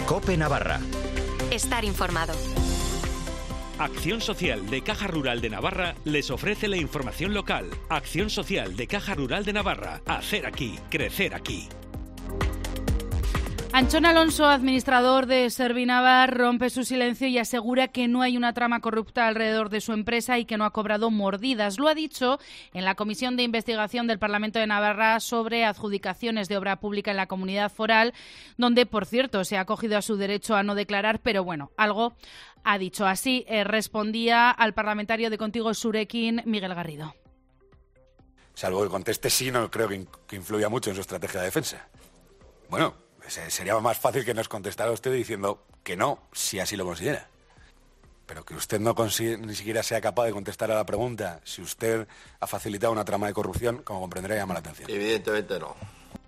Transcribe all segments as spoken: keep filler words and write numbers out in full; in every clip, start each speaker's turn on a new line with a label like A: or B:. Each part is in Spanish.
A: COPE Navarra.
B: Estar informado.
C: Acción Social de Caja Rural de Navarra les ofrece la información local. Acción Social de Caja Rural de Navarra. Hacer aquí, crecer aquí.
D: Antxon Alonso, administrador de Servinavar, rompe su silencio y asegura que no hay una trama corrupta alrededor de su empresa y que no ha cobrado mordidas. Lo ha dicho en la Comisión de Investigación del Parlamento de Navarra sobre adjudicaciones de obra pública en la Comunidad Foral, donde, por cierto, se ha acogido a su derecho a no declarar, pero bueno, algo ha dicho. Así eh, respondía al parlamentario de Contigo Surekin, Miguel Garrido.
E: Salvo que conteste sí, no creo que, in- que influya mucho en su estrategia de defensa. Bueno, sería más fácil que nos contestara usted diciendo que no, si así lo considera. Pero que usted no consigue, ni siquiera sea capaz de contestar a la pregunta si usted ha facilitado una trama de corrupción, como comprenderá, llama la atención.
F: Evidentemente no.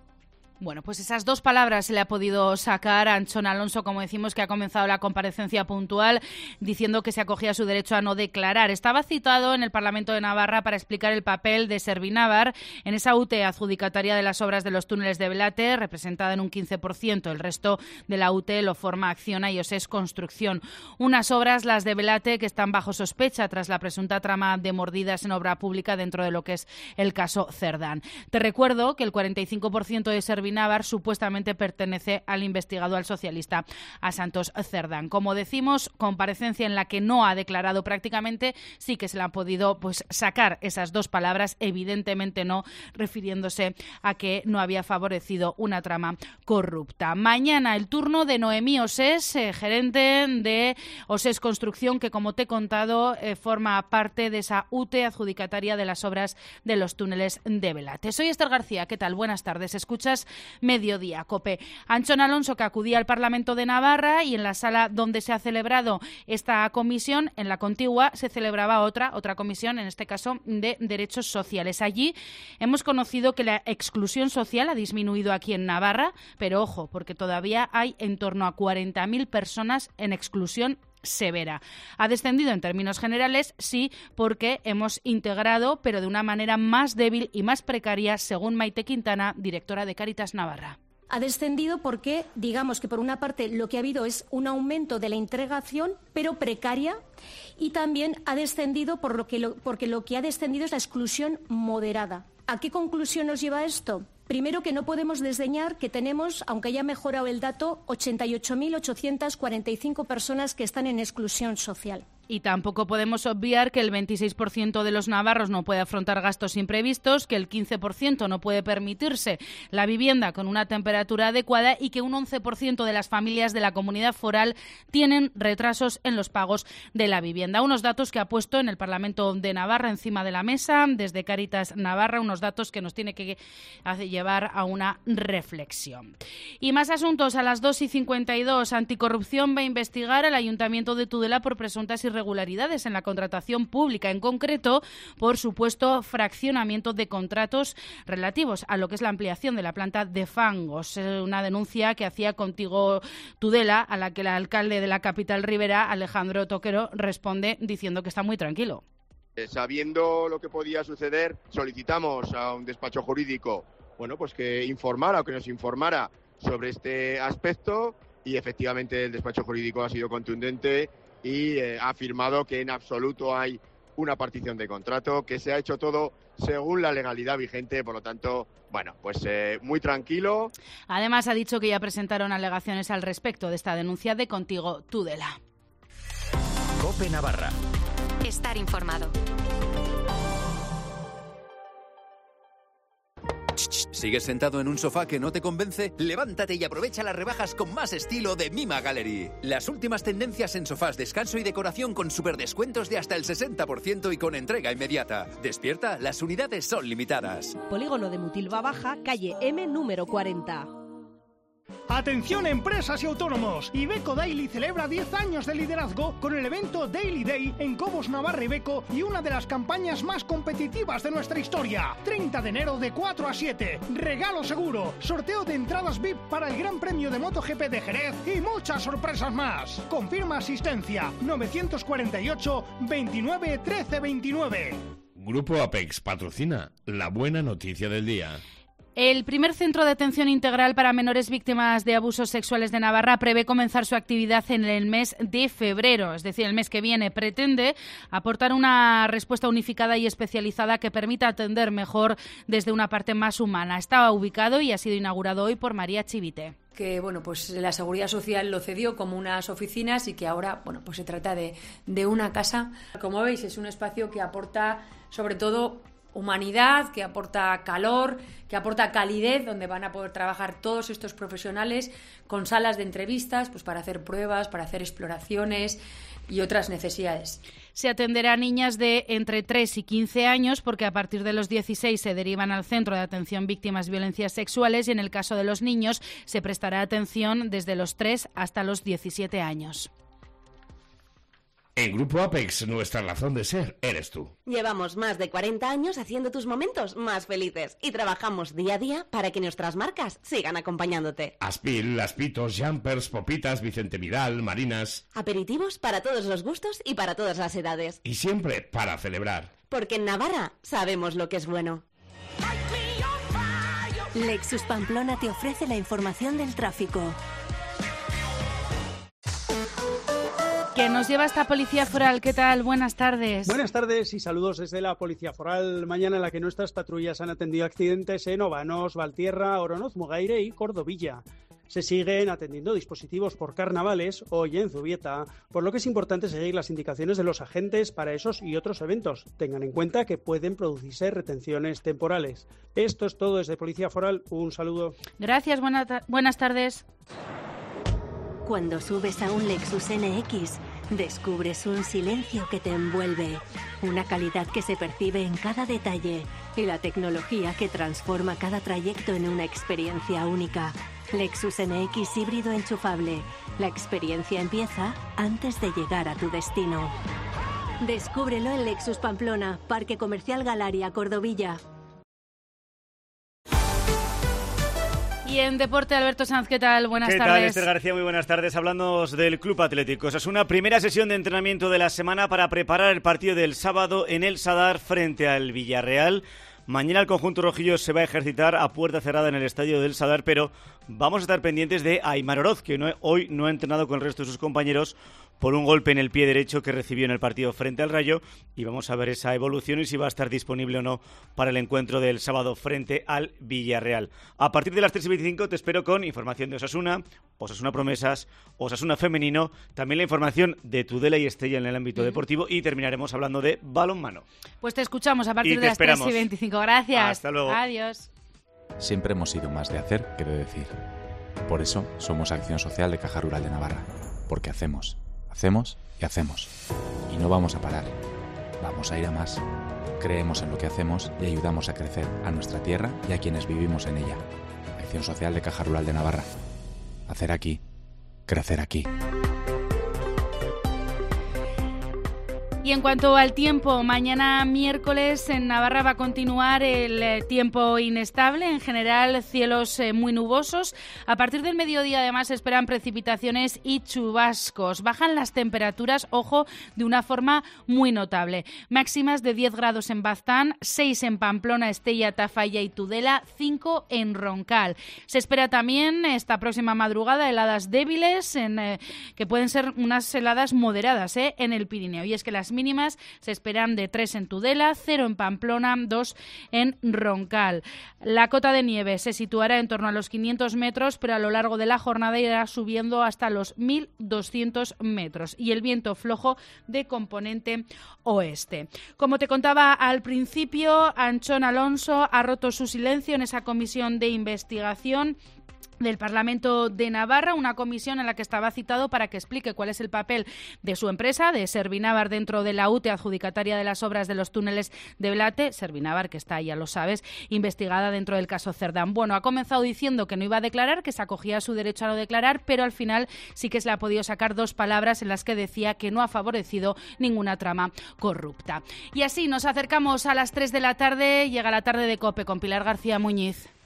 D: Bueno, pues esas dos palabras se le ha podido sacar a Antxon Alonso, como decimos, que ha comenzado la comparecencia puntual diciendo que se acogía a su derecho a no declarar. Estaba citado en el Parlamento de Navarra para explicar el papel de Servinavar en esa U T E adjudicataria de las obras de los túneles de Belate, representada en un quince por ciento. El resto de la U T E lo forma Acciona y Osés Construcción. Unas obras, las de Belate, que están bajo sospecha tras la presunta trama de mordidas en obra pública dentro de lo que es el caso Cerdán. Te recuerdo que el cuarenta y cinco por ciento de Servinavar Navar supuestamente pertenece al investigado, al socialista, a Santos Cerdán. Como decimos, comparecencia en la que no ha declarado prácticamente, sí que se le han podido pues sacar esas dos palabras, evidentemente no refiriéndose a que no había favorecido una trama corrupta. Mañana el turno de Noemí Osés, eh, gerente de Osés Construcción, que como te he contado eh, forma parte de esa U T E adjudicataria de las obras de los túneles de Belate. Soy Esther García, ¿qué tal? Buenas tardes. Escuchas Mediodía, COPE. Antxon Alonso, que acudía al Parlamento de Navarra, y en la sala donde se ha celebrado esta comisión, en la contigua, se celebraba otra, otra comisión, en este caso de derechos sociales. Allí hemos conocido que la exclusión social ha disminuido aquí en Navarra, pero ojo, porque todavía hay en torno a cuarenta mil personas en exclusión severa. Ha descendido en términos generales, sí, porque hemos integrado, pero de una manera más débil y más precaria, según Maite Quintana, directora de Cáritas Navarra.
G: Ha descendido porque, digamos que por una parte lo que ha habido es un aumento de la integración, pero precaria, y también ha descendido por lo que lo, porque lo que ha descendido es la exclusión moderada. ¿A qué conclusión nos lleva esto? Primero, que no podemos desdeñar que tenemos, aunque haya mejorado el dato, ochenta y ocho mil ochocientas cuarenta y cinco personas que están en exclusión social.
D: Y tampoco podemos obviar que el veintiséis por ciento de los navarros no puede afrontar gastos imprevistos, que el quince por ciento no puede permitirse la vivienda con una temperatura adecuada y que un once por ciento de las familias de la Comunidad Foral tienen retrasos en los pagos de la vivienda. Unos datos que ha puesto en el Parlamento de Navarra encima de la mesa desde Cáritas Navarra, unos datos que nos tiene que llevar a una reflexión. Y más asuntos. A las dos y cincuenta y dos, Anticorrupción va a investigar al Ayuntamiento de Tudela por presuntas irregularidades irregularidades en la contratación pública, en concreto por supuesto fraccionamiento de contratos relativos a lo que es la ampliación de la planta de Fangos, una denuncia que hacía Contigo Tudela, a la que el alcalde de la capital ribera, Alejandro Toquero, responde diciendo que está muy tranquilo.
H: Sabiendo lo que podía suceder, solicitamos a un despacho jurídico, bueno, pues que informara o que nos informara sobre este aspecto, y efectivamente el despacho jurídico ha sido contundente y eh, ha afirmado que en absoluto hay una partición de contrato, que se ha hecho todo según la legalidad vigente, por lo tanto, bueno, pues eh, muy tranquilo.
D: Además ha dicho que ya presentaron alegaciones al respecto de esta denuncia de Contigo Tudela.
A: COPE Navarra.
B: Estar informado.
I: ¿Sigues sentado en un sofá que no te convence? Levántate y aprovecha las rebajas con más estilo de Mima Gallery. Las últimas tendencias en sofás, descanso y decoración con superdescuentos de hasta el sesenta por ciento y con entrega inmediata. Despierta, las unidades son limitadas.
J: Polígono de Mutilva Baja, calle M número cuarenta.
K: Atención empresas y autónomos. Iveco Daily celebra diez años de liderazgo con el evento Daily Day en Cobos, Navarra Iveco, y una de las campañas más competitivas de nuestra historia. treinta de enero de cuatro a siete. Regalo seguro, sorteo de entradas V I P para el Gran Premio de MotoGP de Jerez y muchas sorpresas más. Confirma asistencia novecientos cuarenta y ocho, veintinueve, trece, veintinueve.
L: Grupo Apex patrocina la buena noticia del día.
D: El primer centro de atención integral para menores víctimas de abusos sexuales de Navarra prevé comenzar su actividad en el mes de febrero, es decir, el mes que viene. Pretende aportar una respuesta unificada y especializada que permita atender mejor desde una parte más humana. Estaba ubicado y ha sido inaugurado hoy por María Chivite.
F: Que bueno, pues la Seguridad Social lo cedió como unas oficinas y que ahora bueno, pues se trata de, de una casa. Como veis, es un espacio que aporta sobre todo humanidad, que aporta calor, que aporta calidez, donde van a poder trabajar todos estos profesionales con salas de entrevistas, pues para hacer pruebas, para hacer exploraciones y otras necesidades.
D: Se atenderá a niñas de entre tres y quince años, porque a partir de los dieciséis se derivan al Centro de Atención Víctimas de Violencias Sexuales, y en el caso de los niños se prestará atención desde los tres hasta los diecisiete años.
L: En Grupo Apex, nuestra razón de ser eres tú.
M: Llevamos más de cuarenta años haciendo tus momentos más felices y trabajamos día a día para que nuestras marcas sigan acompañándote.
L: Aspil, Aspitos, Jumpers, Popitas, Vicente Vidal, Marinas.
M: Aperitivos para todos los gustos y para todas las edades.
L: Y siempre para celebrar.
M: Porque en Navarra sabemos lo que es bueno.
N: Lexus Pamplona te ofrece la información del tráfico.
D: Que nos lleva esta Policía Foral. ¿Qué tal? Buenas tardes.
O: Buenas tardes y saludos desde la Policía Foral. Mañana en la que nuestras patrullas han atendido accidentes en Obanos, Valtierra, Oronoz, Mugaire y Cordovilla. Se siguen atendiendo dispositivos por carnavales hoy en Zubieta, por lo que es importante seguir las indicaciones de los agentes para esos y otros eventos. Tengan en cuenta que pueden producirse retenciones temporales. Esto es todo desde Policía Foral. Un saludo.
D: Gracias. Buena ta- buenas tardes.
N: Cuando subes a un Lexus N X, descubres un silencio que te envuelve, una calidad que se percibe en cada detalle y la tecnología que transforma cada trayecto en una experiencia única. Lexus N X híbrido enchufable. La experiencia empieza antes de llegar a tu destino. Descúbrelo en Lexus Pamplona, Parque Comercial Galaria, Cordovilla.
D: Y en deporte, Alberto Sanz, ¿qué tal? Buenas
P: ¿Qué
D: tardes.
P: tal, Esther García? Muy buenas tardes. Hablando del Club Atlético. Es una primera sesión de entrenamiento de la semana para preparar el partido del sábado en el Sadar frente al Villarreal. Mañana el conjunto rojillo se va a ejercitar a puerta cerrada en el estadio del Sadar, pero vamos a estar pendientes de Aimar Oroz, que no, hoy no ha entrenado con el resto de sus compañeros por un golpe en el pie derecho que recibió en el partido frente al Rayo, y vamos a ver esa evolución y si va a estar disponible o no para el encuentro del sábado frente al Villarreal. A partir de las tres y veinticinco te espero con información de Osasuna, Osasuna Promesas, Osasuna Femenino, también la información de Tudela y Estella en el ámbito mm. deportivo, y terminaremos hablando de balonmano.
D: Pues te escuchamos a partir de las
P: esperamos.
D: tres y veinticinco. Gracias.
P: Hasta luego.
D: Adiós.
Q: Siempre hemos sido más de hacer que de decir. Por eso somos Acción Social de Caja Rural de Navarra. Porque hacemos, hacemos y hacemos. Y no vamos a parar. Vamos a ir a más. Creemos en lo que hacemos y ayudamos a crecer a nuestra tierra y a quienes vivimos en ella. Acción Social de Caja Rural de Navarra. Hacer aquí, crecer aquí.
D: Y en cuanto al tiempo, mañana miércoles en Navarra va a continuar el tiempo inestable, en general cielos muy nubosos. A partir del mediodía además se esperan precipitaciones y chubascos. Bajan las temperaturas, ojo, de una forma muy notable. Máximas de diez grados en Baztán, seis en Pamplona, Estella, Tafalla y Tudela, cinco en Roncal. Se espera también esta próxima madrugada heladas débiles, en, eh, que pueden ser unas heladas moderadas eh, en el Pirineo. Y es que las mínimas se esperan de tres en Tudela, cero en Pamplona, dos en Roncal. La cota de nieve se situará en torno a los quinientos metros, pero a lo largo de la jornada irá subiendo hasta los mil doscientos metros. Y el viento flojo de componente oeste. Como te contaba al principio, Anchón Alonso ha roto su silencio en esa comisión de investigación del Parlamento de Navarra, una comisión en la que estaba citado para que explique cuál es el papel de su empresa, de Servinavar, dentro de la U T E, adjudicataria de las obras de los túneles de Blate. Servinavar, que está, ya lo sabes, investigada dentro del caso Cerdán. Bueno, ha comenzado diciendo que no iba a declarar, que se acogía a su derecho a no declarar, pero al final sí que se le ha podido sacar dos palabras en las que decía que no ha favorecido ninguna trama corrupta. Y así nos acercamos a las tres de la tarde, llega la tarde de COPE con Pilar García Muñiz.